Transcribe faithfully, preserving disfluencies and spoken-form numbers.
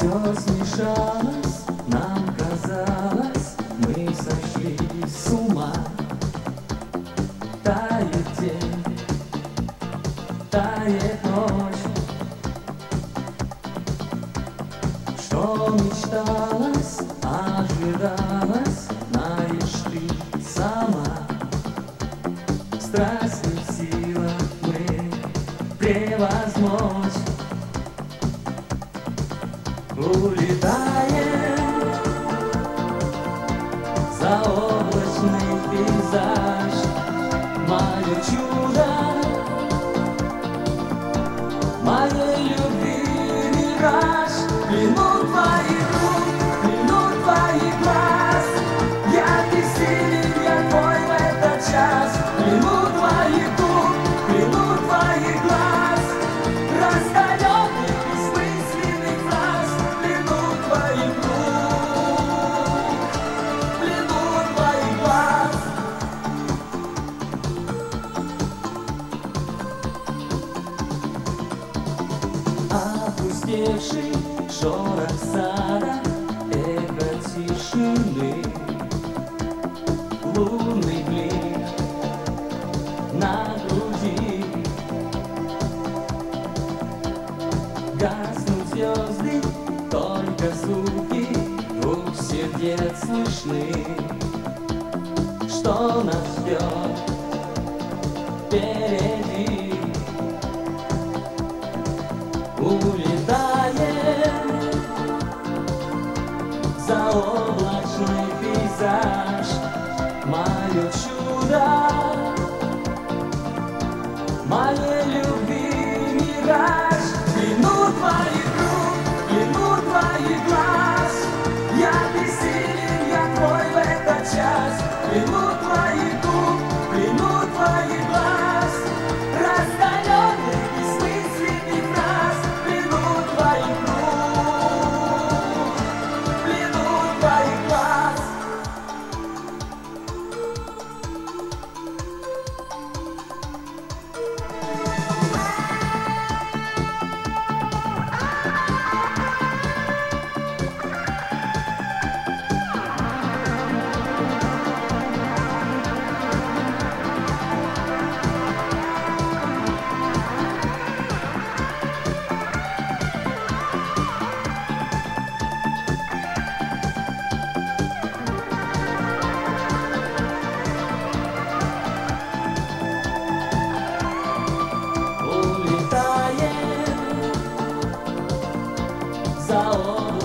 Все смешалось, нам казалось, мы сошли с ума. Тает день, тает ночь. Что мечталось, ожидалось, знаешь ты сама. Страсть не в силах мы превозмочь. Улетаем за облачный пейзаж. Мое чудо, моей любви мираж. Плену твоих рук, плену твоих глаз. Я бессилен, я твой в этот час. Плену твоих рук, плену твоих глаз. Раскаленных бессмысленных фраз. Плену твоих рук, плену твоих глаз. Опустевший шорох сада, эхо тишины, лунный блик на груди. Гаснут звезды, только звуки двух сердец слышны. Что нас ждет впереди? Улетаем за облачный пейзаж. Мое чудо, моей любви мираж. Плену твоих рук, плену твоих глаз. Я бессилен, я твой в этот час. Плену твоих рук, плену твоих глаз. Раскаленных бессмысленных фраз. Плену твоих рук, плену твоих глаз. Улетаем за